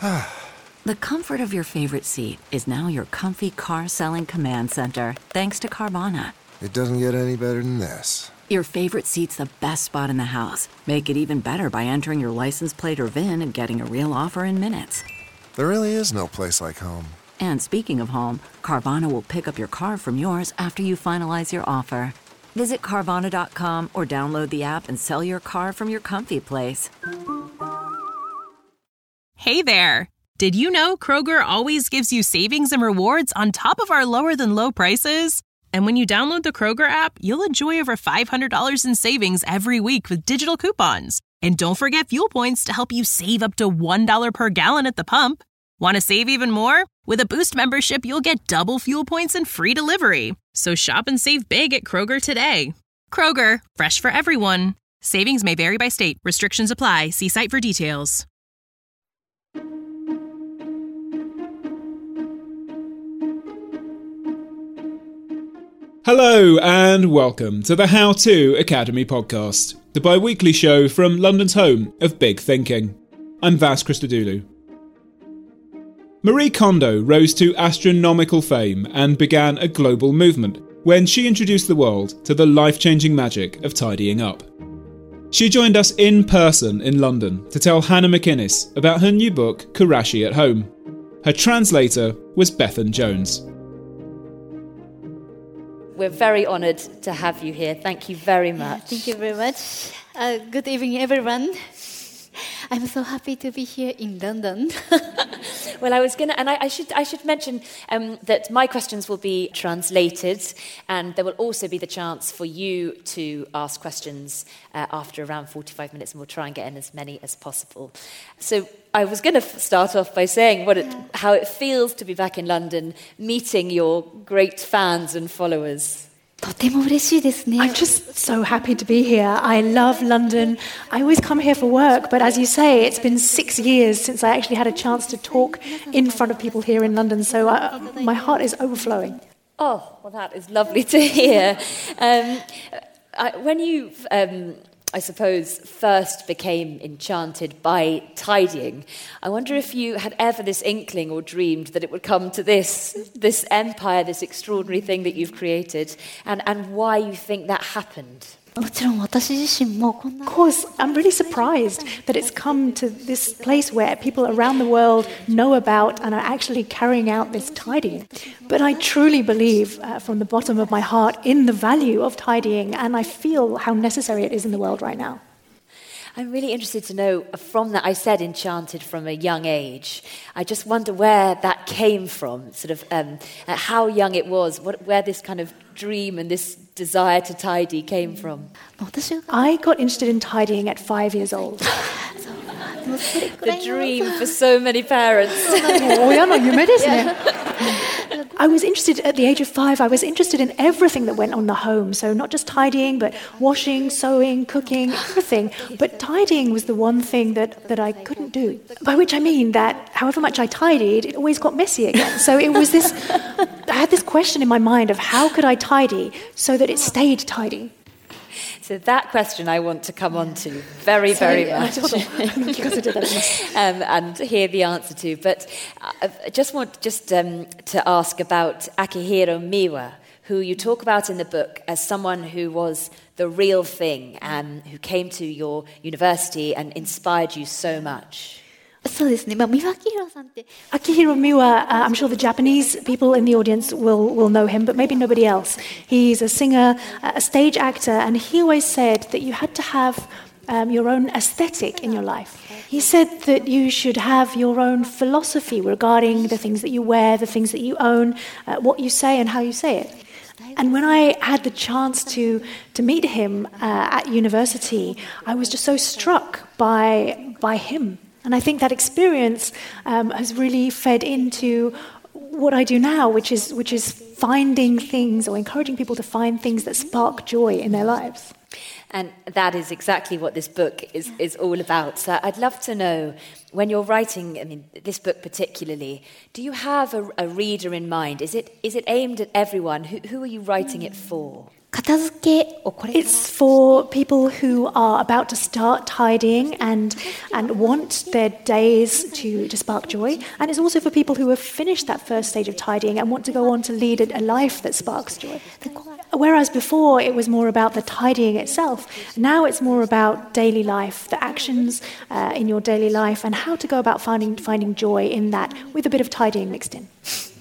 The comfort of your favorite seat is now your comfy car-selling command center, thanks to Carvana. It doesn't get any better than this. Your favorite seat's the best spot in the house. Make it even better by entering your license plate or VIN and getting a real offer in minutes. There really is no place like home. And speaking of home, Carvana will pick up your car from yours after you finalize your offer. Visit Carvana.com or download the app and sell your car from your comfy place. Hey there! Did you know Kroger always gives you savings and rewards on top of our lower-than-low prices? And when you download the Kroger app, you'll enjoy over $500 in savings every week with digital coupons. And don't forget fuel points to help you save up to $1 per gallon at the pump. Want to save even more? With a Boost membership, you'll get double fuel points and free delivery. So shop and save big at Kroger today. Kroger, fresh for everyone. Savings may vary by state. Restrictions apply. See site for details. Hello and welcome to the How To Academy podcast, the bi-weekly show from London's home of big thinking. I'm Vas Christodoulou. Marie Kondo rose to astronomical fame and began a global movement when she introduced the world to the life-changing magic of tidying up. She joined us in person in London to tell Hannah McInnes about her new book, Kurashi at Home. Her translator was Bethan Jones. We're very honoured to have you here. Thank you very much. Thank you very much. Good evening, everyone. I'm so happy to be here in London. Well, I should mention that my questions will be translated, and there will also be the chance for you to ask questions after around 45 minutes, and we'll try and get in as many as possible. So I was going to start off by saying how it feels to be back in London, meeting your great fans and followers. I'm just so happy to be here. I love London. I always come here for work, but as you say, it's been 6 years since I actually had a chance to talk in front of people here in London, so my heart is overflowing. Oh, well, that is lovely to hear. When you, I suppose, first became enchanted by tidying, I wonder if you had ever this inkling or dreamed that it would come to this empire, this extraordinary thing that you've created, and why you think that happened. Of course, I'm really surprised that it's come to this place where people around the world know about and are actually carrying out this tidying. But I truly believe from the bottom of my heart in the value of tidying, and I feel how necessary it is in the world right now. I'm really interested to know, from that, I said enchanted from a young age. I just wonder where that came from, sort of how young it was, where this kind of dream and this desire to tidy came from. I got interested in tidying at 5 years old. The dream for so many parents. I was interested at the age of 5. I was interested in everything that went on in the home. So not just tidying, but washing, sewing, cooking, everything. But tidying was the one thing that I couldn't do. By which I mean that however much I tidied, it always got messy again. So it was this, I had this question in my mind of how could I tidy so that it stayed tidy? So that question I want to come on to very, very much and hear the answer to. But I just want to ask about Akihiro Miwa, who you talk about in the book as someone who was the real thing and who came to your university and inspired you so much. Akihiro Miwa, I'm sure the Japanese people in the audience will know him, but maybe nobody else. He's a singer, a stage actor, and he always said that you had to have your own aesthetic in your life. He said that you should have your own philosophy regarding the things that you wear, the things that you own, what you say and how you say it. And when I had the chance to meet him at university, I was just so struck by him. And I think that experience has really fed into what I do now, which is finding things or encouraging people to find things that spark joy in their lives. And that is exactly what this book is all about. So I'd love to know, when you're writing, this book particularly, do you have a reader in mind? Is it aimed at everyone? Who are you writing it for? 片付けをこれから It's for people who are about to start tidying and want their days to spark joy. And it's also for people who have finished that first stage of tidying and want to go on to lead a life that sparks joy. Whereas before it was more about the tidying itself, now it's more about daily life, the actions in your daily life and how to go about finding joy in that with a bit of tidying mixed in.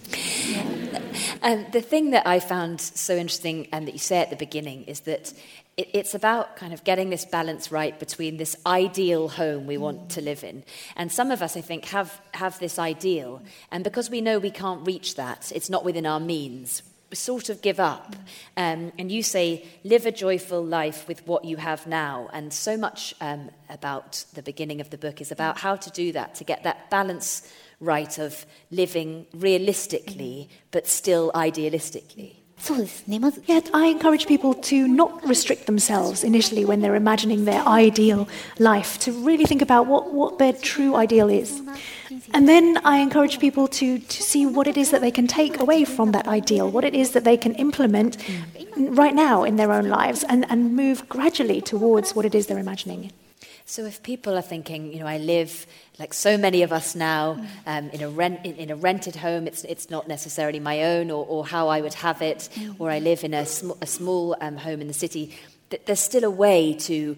The thing that I found so interesting and that you say at the beginning is that it's about kind of getting this balance right between this ideal home we want to live in. And some of us, I think, have this ideal. And because we know we can't reach that, it's not within our means, we sort of give up. And you say, live a joyful life with what you have now. And so much about the beginning of the book is about how to do that, to get that balance right of living realistically, but still idealistically. そうですね。まず Yet I encourage people to not restrict themselves initially when they're imagining their ideal life, to really think about what their true ideal is. And then I encourage people to see what it is that they can take away from that ideal, what it is that they can implement right now in their own lives and move gradually towards what it is they're imagining. So if people are thinking, I live like so many of us now in a rented home, it's not necessarily my own or how I would have it, or I live in a small home in the city, there's still a way to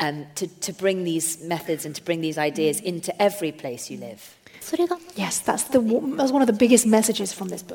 bring these methods and to bring these ideas into every place you live. それが Yes, that's one of the biggest messages from this book.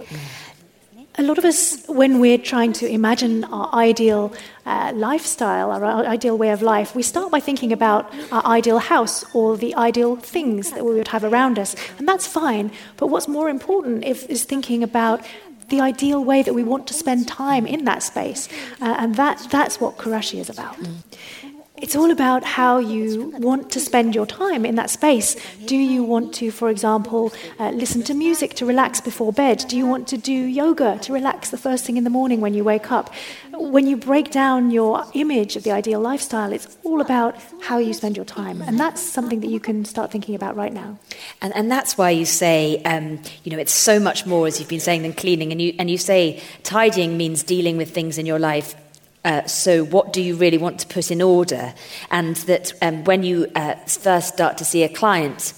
A lot of us, when we're trying to imagine our ideal lifestyle, our ideal way of life, we start by thinking about our ideal house or the ideal things that we would have around us. And that's fine. But what's more important is thinking about the ideal way that we want to spend time in that space. And that's what Kurashi is about. It's all about how you want to spend your time in that space. Do you want to, for example, listen to music to relax before bed? Do you want to do yoga to relax the first thing in the morning when you wake up? When you break down your image of the ideal lifestyle, it's all about how you spend your time. And that's something that you can start thinking about right now. And that's why you say, it's so much more, as you've been saying, than cleaning. And you say tidying means dealing with things in your life. So what do you really want to put in order? And that when you first start to see a client,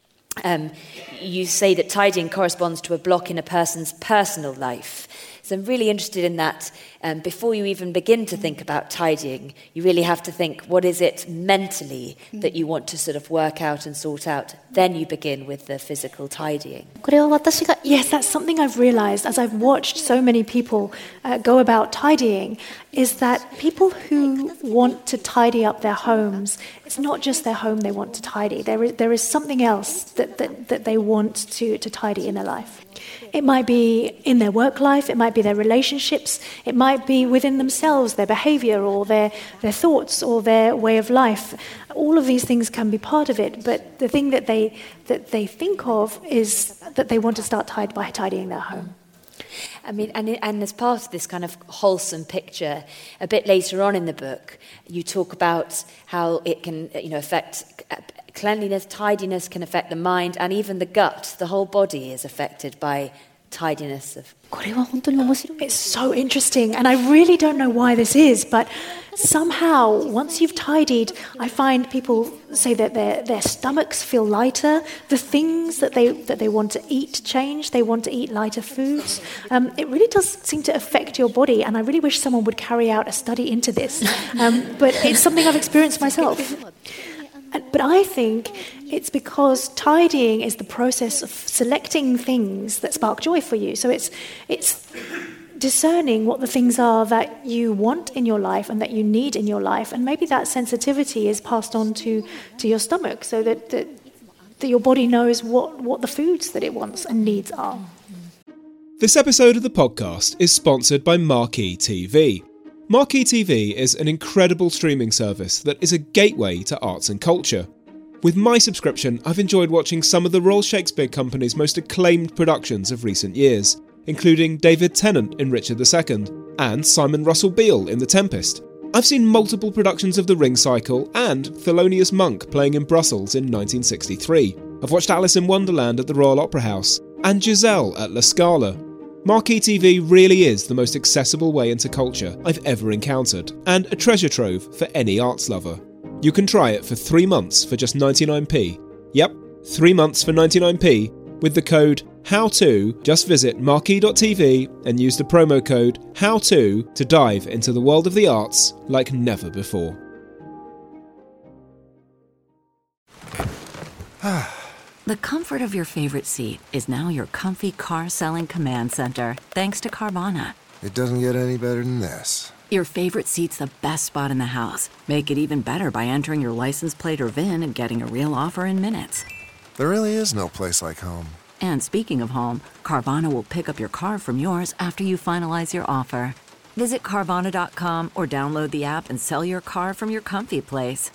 you say that tidying corresponds to a block in a person's personal life. So I'm really interested in that. Before you even begin to think about tidying, you really have to think, what is it mentally that you want to sort of work out and sort out? Then you begin with the physical tidying. これは私が Yes, that's something I've realized as I've watched so many people go about tidying, is that people who want to tidy up their homes, it's not just their home they want to tidy. There is something else that they want to tidy in their life. It might be in their work life, it might be their relationships, it might be within themselves, their behavior or their thoughts or their way of life. All of these things can be part of it, but the thing that they think of is that they want to start by tidying their home. I mean, and as part of this kind of wholesome picture, a bit later on in the book, you talk about how it can, affect cleanliness, tidiness can affect the mind and even the gut. The whole body is affected by tidiness. これは本当に面白い It's so interesting, and I really don't know why this is, but somehow, once you've tidied, I find people say that their stomachs feel lighter. The things that they want to eat change. They want to eat lighter foods. It really does seem to affect your body, and I really wish someone would carry out a study into this. But it's something I've experienced myself. But I think it's because tidying is the process of selecting things that spark joy for you. So it's discerning what the things are that you want in your life and that you need in your life. And maybe that sensitivity is passed on to your stomach so that your body knows what the foods that it wants and needs are. This episode of the podcast is sponsored by Marquee TV. Marquee TV is an incredible streaming service that is a gateway to arts and culture. With my subscription, I've enjoyed watching some of the Royal Shakespeare Company's most acclaimed productions of recent years, including David Tennant in Richard II and Simon Russell Beale in The Tempest. I've seen multiple productions of The Ring Cycle and Thelonious Monk playing in Brussels in 1963. I've watched Alice in Wonderland at the Royal Opera House and Giselle at La Scala. Marquee TV really is the most accessible way into culture I've ever encountered, and a treasure trove for any arts lover. You can try it for 3 months for just 99p. Yep, 3 months for 99p with the code HOWTO. Just visit marquee.tv and use the promo code HOWTO to dive into the world of the arts like never before. The comfort of your favorite seat is now your comfy car-selling command center, thanks to Carvana. It doesn't get any better than this. Your favorite seat's the best spot in the house. Make it even better by entering your license plate or VIN and getting a real offer in minutes. There really is no place like home. And speaking of home, Carvana will pick up your car from yours after you finalize your offer. Visit Carvana.com or download the app and sell your car from your comfy place.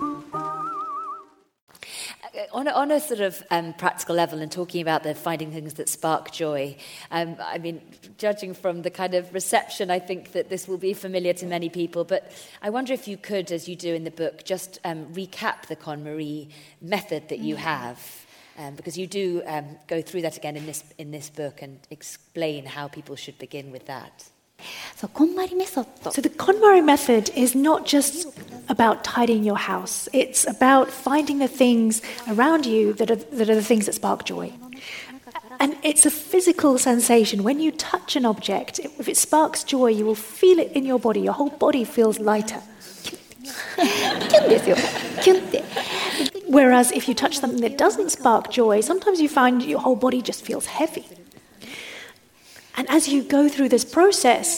On a sort of practical level, and talking about the finding things that spark joy, I mean, judging from the kind of reception, I think that this will be familiar to many people. But I wonder if you could, as you do in the book, just recap the KonMari method that you have, because you do go through that again in this book and explain how people should begin with that. So KonMari So the KonMari method is not just about tidying your house. It's about finding the things around you that are the things that spark joy. And it's a physical sensation. When you touch an object, if it sparks joy, you will feel it in your body. Your whole body feels lighter. Whereas if you touch something that doesn't spark joy, sometimes you find your whole body just feels heavy. And as you go through this process,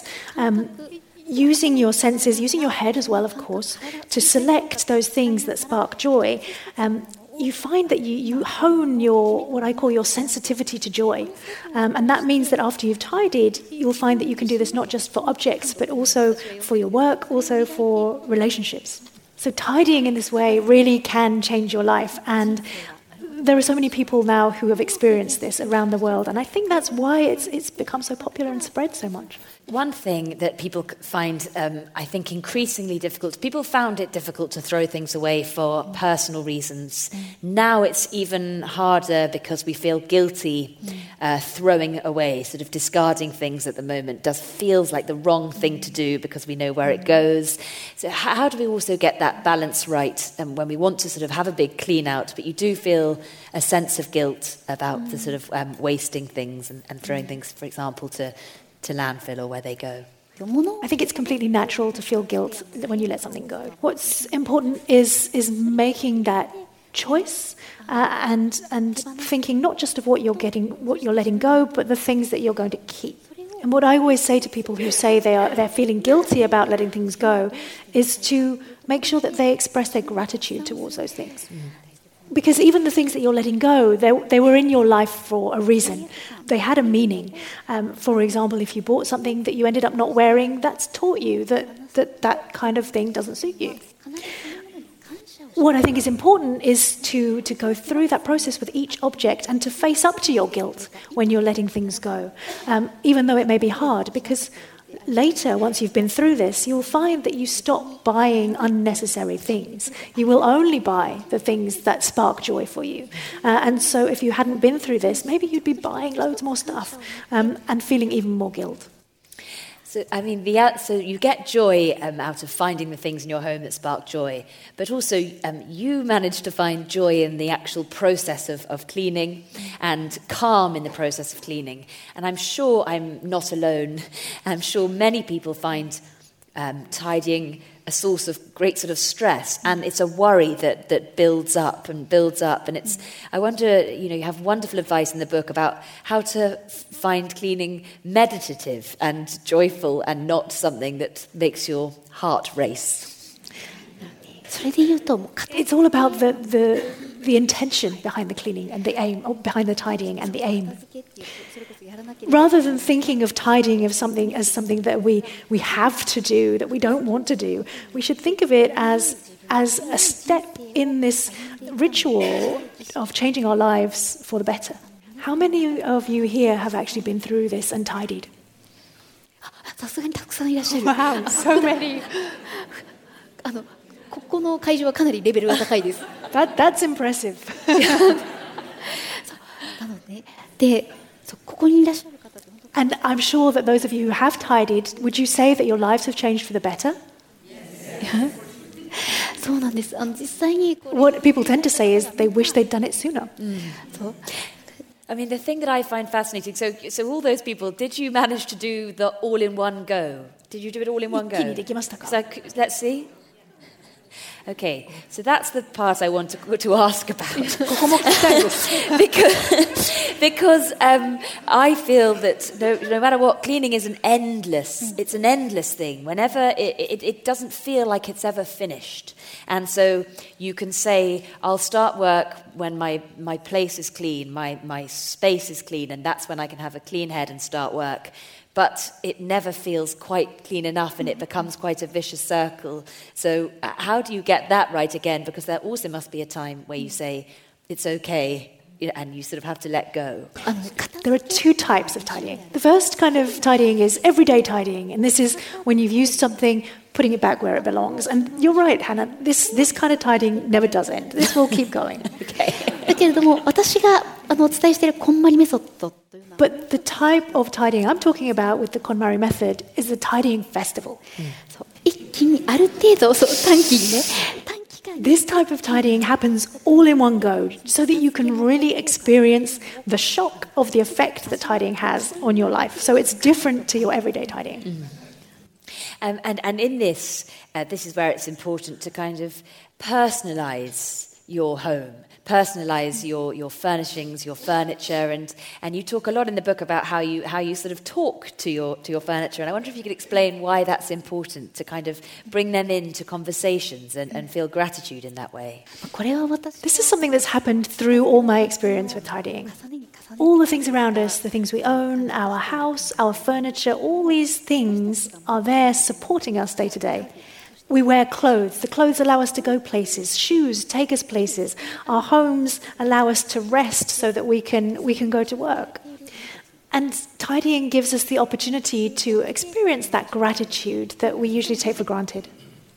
using your senses, using your head as well, of course, to select those things that spark joy, you find that you hone what I call your sensitivity to joy. And that means that after you've tidied, you'll find that you can do this not just for objects, but also for your work, also for relationships. So tidying in this way really can change your life. And there are so many people now who have experienced this around the world, and I think that's why it's become so popular and spread so much. One thing that people find, I think, increasingly difficult, people found it difficult to throw things away for personal reasons. Now it's even harder because we feel guilty throwing away, sort of discarding things at the moment. Feels like the wrong thing to do because we know where it goes. So how do we also get that balance right when we want to sort of have a big clean out, but you do feel a sense of guilt about the sort of wasting things and throwing things, for example, to landfill or where they go? I think it's completely natural to feel guilt when you let something go. What's important is making that choice and thinking not just of what you're letting go, but the things that you're going to keep. And what I always say to people who say they're feeling guilty about letting things go is to make sure that they express their gratitude towards those things. Because even the things that you're letting go, they were in your life for a reason. They had a meaning. For example, if you bought something that you ended up not wearing, that's taught you that kind of thing doesn't suit you. What I think is important is to go through that process with each object and to face up to your guilt when you're letting things go, even though it may be hard, because later, once you've been through this, you'll find that you stop buying unnecessary things. You will only buy the things that spark joy for you. And so if you hadn't been through this, maybe you'd be buying loads more stuff and feeling even more guilt. So, I mean, so you get joy out of finding the things in your home that spark joy, but also you manage to find joy in the actual process of cleaning and calm in the process of cleaning. And I'm sure I'm not alone. I'm sure many people find tidying a source of great sort of stress, and it's a worry that builds up. And it's, I wonder, you have wonderful advice in the book about how to find cleaning meditative and joyful and not something that makes your heart race. It's all about the intention behind the cleaning and the aim, or behind the tidying and the aim. Rather than thinking of tidying as something that we have to do, that we don't want to do, we should think of it as a step in this ritual of changing our lives for the better. How many of you here have actually been through this and tidied? Wow, so many. That's impressive. And I'm sure that those of you who have tidied, would you say that your lives have changed for the better? Yes. そうなんです。実際に What people tend to say is they wish they'd done it sooner. そう I mean, the thing that I find fascinating, so all those people, did you manage to do the all in one go? Did you do it all in one go? 一気にできましたか? So, let's see. Okay, so that's the part I want to ask about. because I feel that no matter what, cleaning is it's an endless thing. Whenever it doesn't feel like it's ever finished. And so you can say, I'll start work when my place is clean, my space is clean, and that's when I can have a clean head and start work. But it never feels quite clean enough, and it becomes quite a vicious circle. So how do you get that right again? Because there also must be a time where you say, it's okay, and you sort of have to let go. There are two types of tidying. The first kind of tidying is everyday tidying, and this is when you've used something, putting it back where it belongs. And you're right, Hannah, this kind of tidying never does end. This will keep going. Okay. だけれども私がお伝えしているこんまりメソッドというのは But the type of tidying I'm talking about with the KonMari method is the tidying festival. そう一気にある程度そう短期にね短期間 This type of tidying happens all in one go so that you can really experience the shock of the effect that tidying has on your life. So it's different to your everyday tidying. And in this is where it's important to kind of personalize your home, personalize your furnishings, your furniture, and you talk a lot in the book about how you sort of talk to your furniture. And I wonder if you could explain why that's important to kind of bring them into conversations and feel gratitude in that way. これは私 This is something that's happened through all my experience with tidying. 重ねに重ね All the things around us, the things we own, our house, our furniture, all these things are there supporting us day to day. We wear clothes. The clothes allow us to go places. Shoes take us places. Our homes allow us to rest so that we can go to work. And tidying gives us the opportunity to experience that gratitude that we usually take for granted.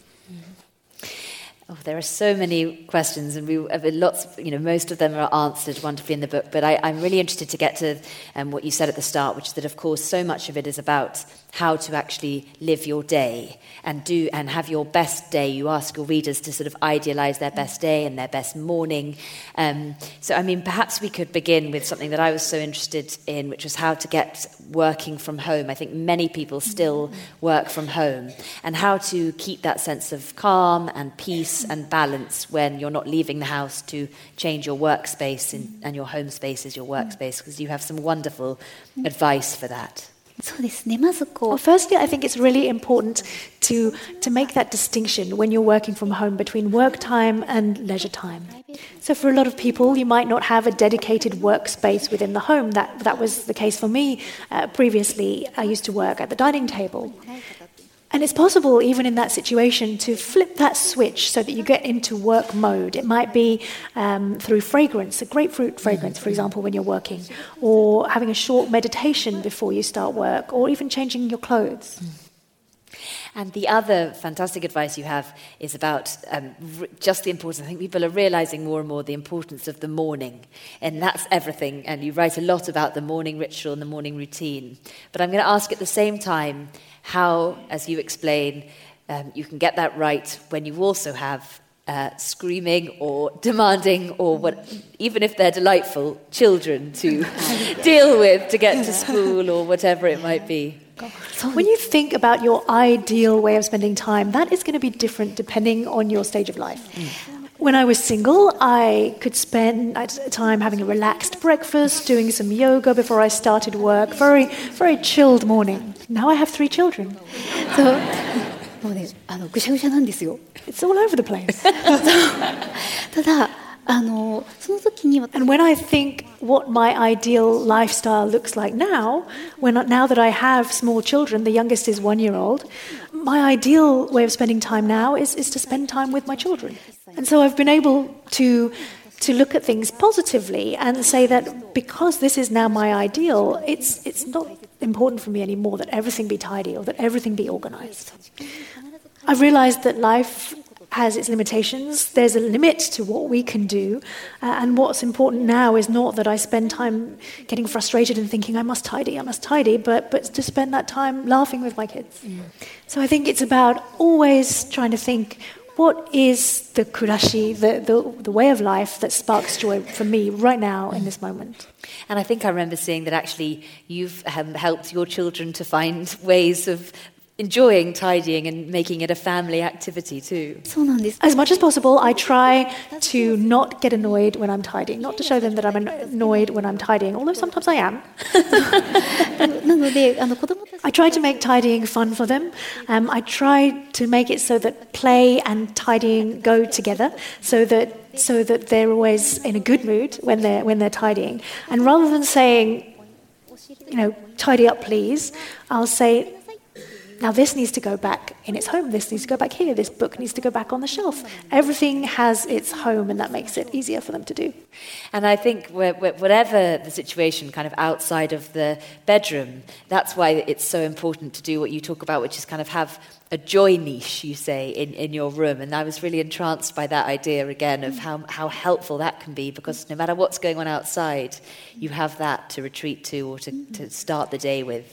Oh, there are so many questions, and lots. Most of them are answered wonderfully in the book. But I'm really interested to get to what you said at the start, which is that, of course, so much of it is about how to actually live your day and have your best day. You ask your readers to sort of idealize their best day and their best morning. So, I mean, perhaps we could begin with something that I was so interested in, which was how to get working from home. I think many people still work from home, and how to keep that sense of calm and peace and balance when you're not leaving the house to change your workspace and your home space is your workspace, because you have some wonderful advice for that. そうですねまずこ Well, う firstly, I think it's really important to make that distinction when you're working from home between work time and leisure time. So for a lot of people, you might not have a dedicated workspace within the home. That was the case for me. Previously, I used to work at the dining table. And it's possible, even in that situation, to flip that switch so that you get into work mode. It might be through fragrance, a grapefruit fragrance, for example, when you're working, or having a short meditation before you start work, or even changing your clothes. And the other fantastic advice you have is about just the importance. I think people are realizing more and more the importance of the morning, and that's everything. And you write a lot about the morning ritual and the morning routine. But I'm going to ask at the same time how, as you explain, you can get that right when you also have screaming or demanding, or even if they're delightful, children to deal with to get to school or whatever it might be. So when you think about your ideal way of spending time, that is going to be different depending on your stage of life. When I was single, I could spend time having a relaxed breakfast, doing some yoga before I started work, very, very chilled morning. Now I have 3 children. So もうねぐしゃぐしゃなんですよ it's all over the place. ただその時に And when I think what my ideal lifestyle looks like now that I have small children, the youngest is 1-year-old, my ideal way of spending time now is to spend time with my children. And so I've been able to look at things positively and say that because this is now my ideal, it's not important for me anymore that everything be tidy or that everything be organized. I've realized that life has its limitations. There's a limit to what we can do. And what's important now is not that I spend time getting frustrated and thinking, I must tidy, but to spend that time laughing with my kids. So I think it's about always trying to think, what is the kurashi, the way of life that sparks joy for me right now in this moment? And I think I remember seeing that actually you've helped your children to find ways of enjoying tidying and making it a family activity too. As much as possible, I try to not get annoyed when I'm tidying, not to show them that I'm annoyed when I'm tidying, although sometimes I am. I try to make tidying fun for them. I try to make it so that play and tidying go together, so that they're always in a good mood when they're tidying. And rather than saying, tidy up please, I'll say, now this needs to go back in its home, this needs to go back here, this book needs to go back on the shelf. Everything has its home, and that makes it easier for them to do. And I think whatever the situation kind of outside of the bedroom, that's why it's so important to do what you talk about, which is kind of have a joy niche, you say, in your room. And I was really entranced by that idea again of how helpful that can be, because no matter what's going on outside, you have that to retreat to or to start the day with.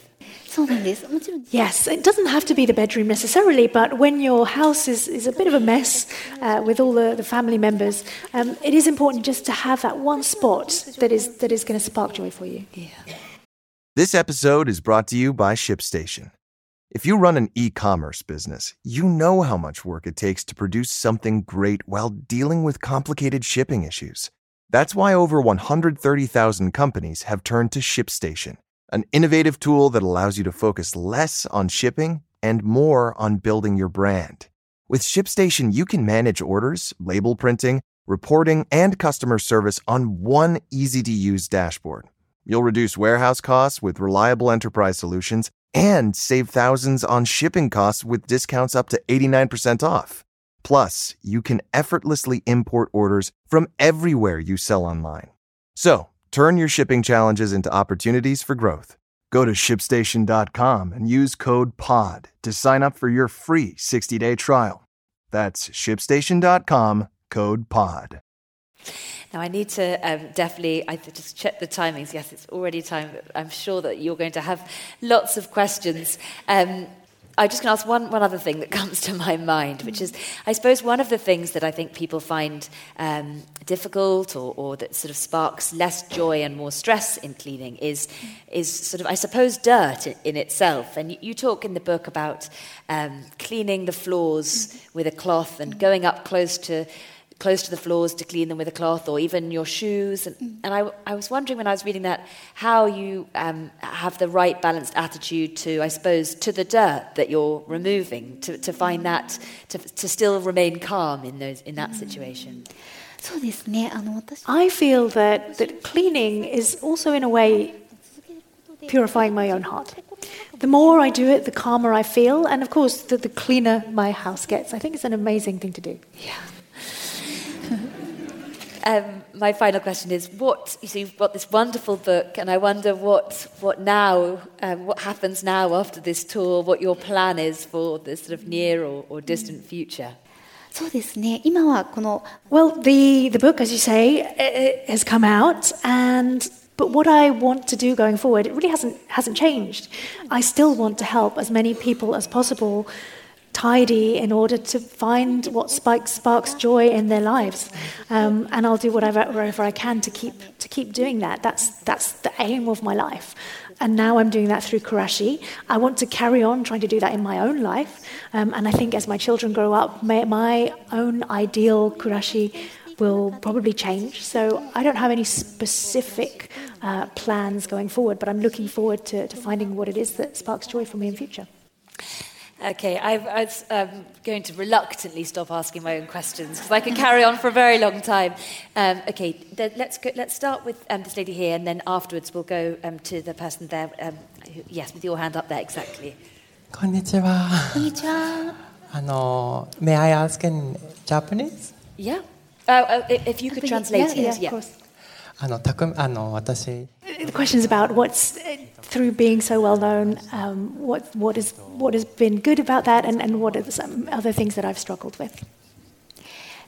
Yes, it doesn't have to be the bedroom necessarily, but when your house is a bit of a mess with all the family members, it is important just to have that one spot that is going to spark joy for you. Yeah. This episode is brought to you by ShipStation. If you run an e-commerce business, you know how much work it takes to produce something great while dealing with complicated shipping issues. That's why over 130,000 companies have turned to ShipStation, an innovative tool that allows you to focus less on shipping and more on building your brand. With ShipStation, you can manage orders, label printing, reporting, and customer service on one easy-to-use dashboard. You'll reduce warehouse costs with reliable enterprise solutions and save thousands on shipping costs with discounts up to 89% off. Plus, you can effortlessly import orders from everywhere you sell online. So, turn your shipping challenges into opportunities for growth. Go to ShipStation.com and use code POD to sign up for your free 60-day trial. That's ShipStation.com, code POD. Now, I need to I just check the timings. Yes, it's already time. But I'm sure that you're going to have lots of questions. I'm just going to ask one other thing that comes to my mind, which is, I suppose, one of the things that I think people find difficult or that sort of sparks less joy and more stress in cleaning is sort of, I suppose, dirt in itself. And you talk in the book about cleaning the floors with a cloth and going up close to the floors to clean them with a cloth, or even your shoes. And I was wondering when I was reading that how you have the right balanced attitude to, I suppose, to the dirt that you're removing, to find that, to still remain calm in that situation. I feel that cleaning is also, in a way, purifying my own heart. The more I do it, the calmer I feel, and of course, the cleaner my house gets. I think it's an amazing thing to do. Yeah. My final question is, you've got this wonderful book, and I wonder what happens now after this tour, what your plan is for the sort of near or distant future. Well, the book, as you say, has come out, but what I want to do going forward, it really hasn't changed. I still want to help as many people as possible tidy in order to find what sparks joy in their lives, and I'll do whatever I can to keep doing that. That's the aim of my life, and now I'm doing that through Kurashi. I want to carry on trying to do that in my own life, and I think as my children grow up, my own ideal Kurashi will probably change. So I don't have any specific plans going forward, but I'm looking forward to finding what it is that sparks joy for me in future. Okay, I was going to reluctantly stop asking my own questions because I could carry on for a very long time. Let's start with this lady here, and then afterwards we'll go to the person there. Yes, with your hand up there, exactly. Konnichiwa. May I ask in Japanese? Yeah. If you could translate it. Yeah, of course. The question is about what's through being so well known. What has been good about that, and what are some other things that I've struggled with.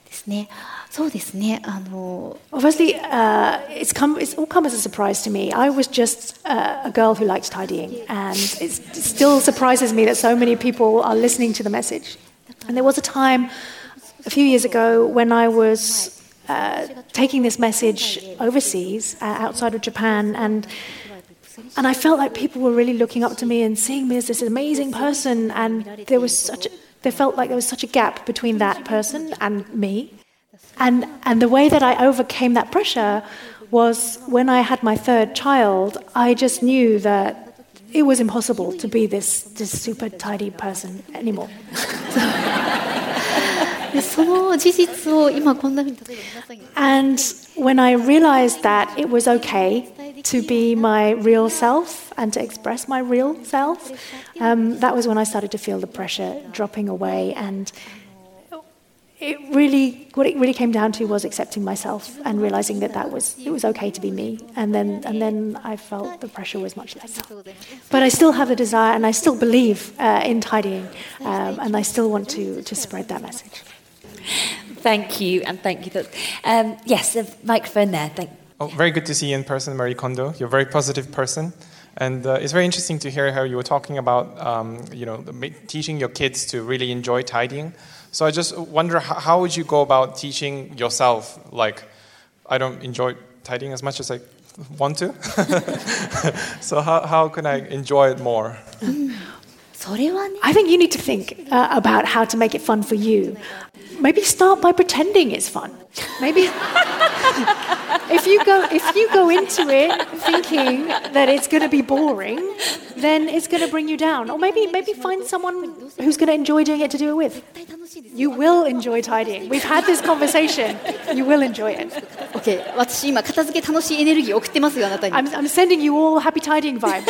ですね。そうですね。 Obviously, it's all come as a surprise to me. I was just a girl who liked tidying, and it still surprises me that so many people are listening to the message. And there was a time a few years ago when I was taking this message overseas, outside of Japan, and I felt like people were really looking up to me and seeing me as this amazing person, and they felt like there was such a gap between that person and me. And the way that I overcame that pressure was when I had my third child, I just knew that it was impossible to be this super tidy person anymore. でその事実を今こんなふうに例えば皆さんに And when I realized that it was okay to be my real self and to express my real self, that was when I started to feel the pressure dropping away. And what it really came down to was accepting myself and realizing that it was okay to be me. And then I felt the pressure was much less. But I still have the desire, and I still believe in tidying, and I still want to spread that message. Thank you, and thank you. Yes, the microphone there. Very good to see you in person, Marie Kondo. You're a very positive person. And it's very interesting to hear how you were talking about, teaching your kids to really enjoy tidying. So I just wonder, how would you go about teaching yourself? Like, I don't enjoy tidying as much as I want to. So how can I enjoy it more? I think you need to think about how to make it fun for you. Maybe start by pretending it's fun. Maybe if you go into it thinking that it's going to be boring, then it's going to bring you down. Or maybe find someone who's going to enjoy doing it to do it with. You will enjoy tidying. We've had this conversation. You will enjoy it. Okay, 私今片付け楽しいエネルギー送ってますよあなたに。 I'm sending you all happy tidying vibes.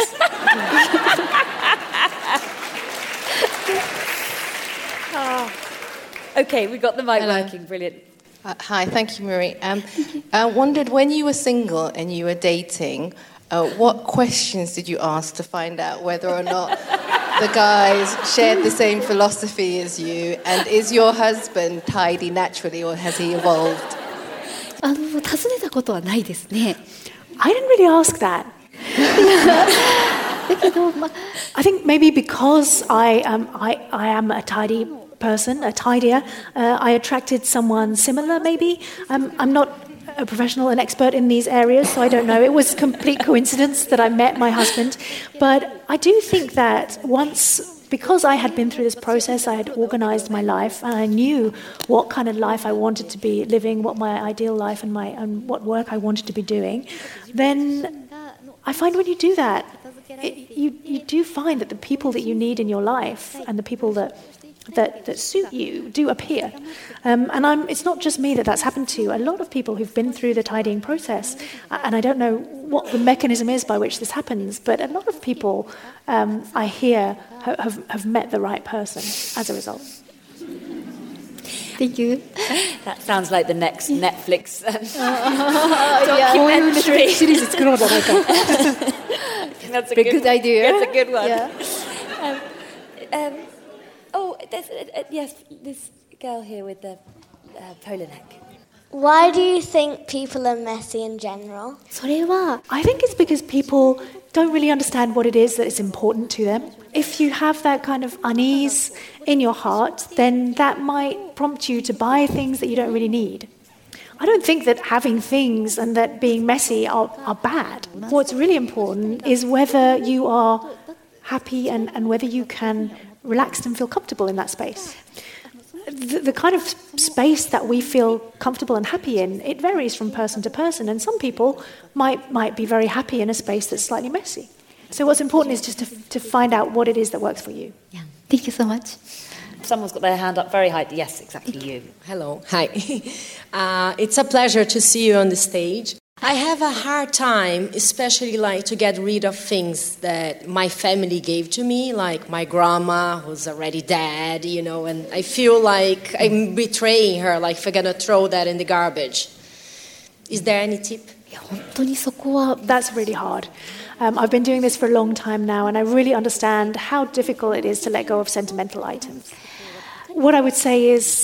Okay, we got the mic working. Brilliant. Hi, thank you, Marie. I wondered, when you were single and you were dating, what questions did you ask to find out whether or not the guys shared the same philosophy as you? And is your husband tidy naturally, or has he evolved? 尋ねたことはないですね。 I didn't really ask that. I think maybe because I am a tidy person, a tidier, I attracted someone similar because I'm not a professional and expert in these areas, so I don't know. It was complete coincidence that I met my husband. But I do think that because I had been through this process, I had organized my life, and I knew what kind of life I wanted to be living, what my ideal life and what work I wanted to be doing, then I find when you do that, you do find that the people that you need in your life and the people that suit you do appear. And it's not just me that's happened to. A lot of people who've been through the tidying process, and I don't know what the mechanism is by which this happens, but a lot of people I hear have met the right person as a result. Thank you. That sounds like the next Netflix documentary. That's a good idea. That's a good one. Yeah. Yes, this girl here with the polo neck. Why do you think people are messy in general? I think it's because people don't really understand what it is that is important to them. If you have that kind of unease in your heart, then that might prompt you to buy things that you don't really need. I don't think that having things and that being messy are bad. What's really important is whether you are happy and whether you can relax and feel comfortable in that space. The kind of space that we feel comfortable and happy in, it varies from person to person, and some people might be very happy in a space that's slightly messy. So what's important is just to find out what it is that works for you. Yeah. Thank you so much. Someone's got their hand up very high. Yes, exactly you. Hello. Hi. It's a pleasure to see you on the stage. I have a hard time, especially to get rid of things that my family gave to me, like my grandma, who's already dead, and I feel like I'm betraying her, like if I'm going to throw that in the garbage. Is there any tip? That's really hard. I've been doing this for a long time now, and I really understand how difficult it is to let go of sentimental items. What I would say is,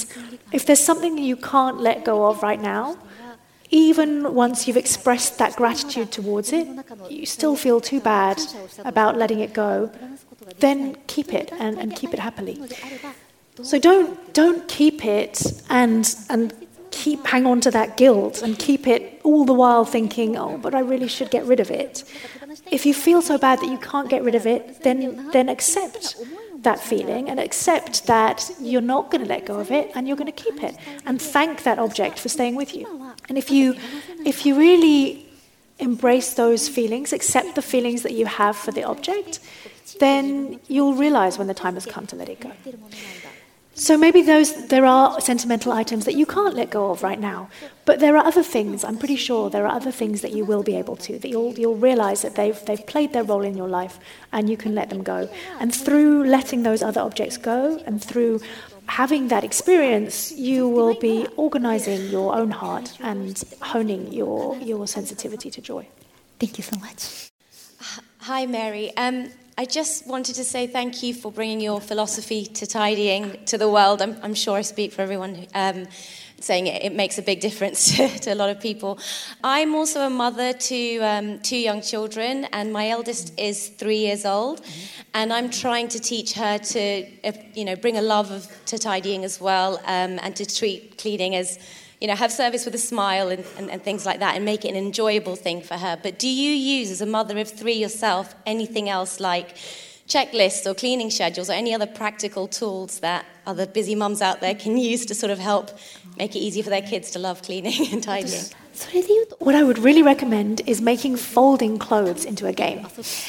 If there's something you can't let go of right now, even once you've expressed that gratitude towards it, you still feel too bad about letting it go, then keep it and keep it happily. So don't keep it and hang on to that guilt and keep it all the while thinking, oh, but I really should get rid of it. If you feel so bad that you can't get rid of it, then accept that feeling and accept that you're not going to let go of it and you're going to keep it, and thank that object for staying with you. And if you really embrace those feelings, accept the feelings that you have for the object, then you'll realize when the time has come to let it go. So maybe there are sentimental items that you can't let go of right now, but there are other things, I'm pretty sure there are other things that you will be able to, that you'll realize that they've played their role in your life and you can let them go. And through letting those other objects go and through having that experience, you will be organizing your own heart and honing your sensitivity to joy. Thank you so much. Hi, Mary. I just wanted to say thank you for bringing your philosophy to tidying to the world. I'm sure I speak for everyone saying it makes a big difference to a lot of people. I'm also a mother to 2 young children, and my eldest is 3 years old, and I'm trying to teach her to, bring a love to tidying as well, and to treat cleaning as, have service with a smile and things like that, and make it an enjoyable thing for her. But do you use, as a mother of 3 yourself, anything else like checklists or cleaning schedules or any other practical tools that other busy mums out there can use to sort of help make it easier for their kids to love cleaning and tidying? What I would really recommend is making folding clothes into a game.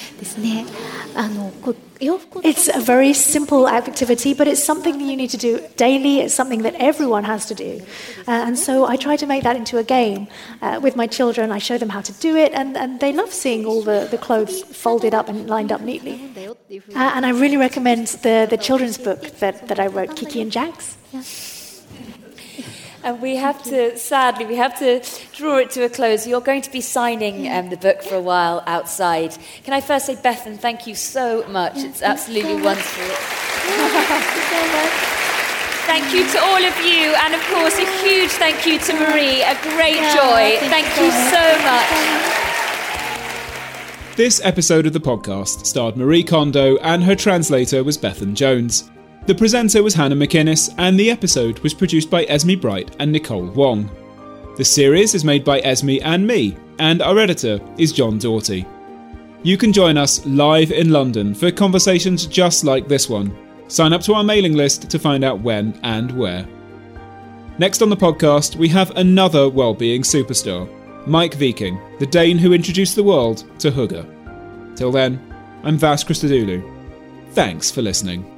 It's a very simple activity, but it's something that you need to do daily. It's something that everyone has to do. And so I try to make that into a game. With my children, I show them how to do it, and they love seeing all the clothes folded up and lined up neatly. And I really recommend the children's book that I wrote, Kiki and Jax. And we have to draw it to a close. You're going to be signing the book for a while outside. Can I first say, Bethan, thank you so much. It's absolutely wonderful. Thank you to all of you. And, of course, a huge thank you to Marie. A great joy. Thank you so much. This episode of the podcast starred Marie Kondo and her translator was Bethan Jones. The presenter was Hannah McInnes, and the episode was produced by Esme Bright and Nicole Wong. The series is made by Esme and me, and our editor is John Doughty. You can join us live in London for conversations just like this one. Sign up to our mailing list to find out when and where. Next on the podcast, we have another well-being superstar, Mike Viking, the Dane who introduced the world to Hygge. Till then, I'm Vas Christodoulou. Thanks for listening.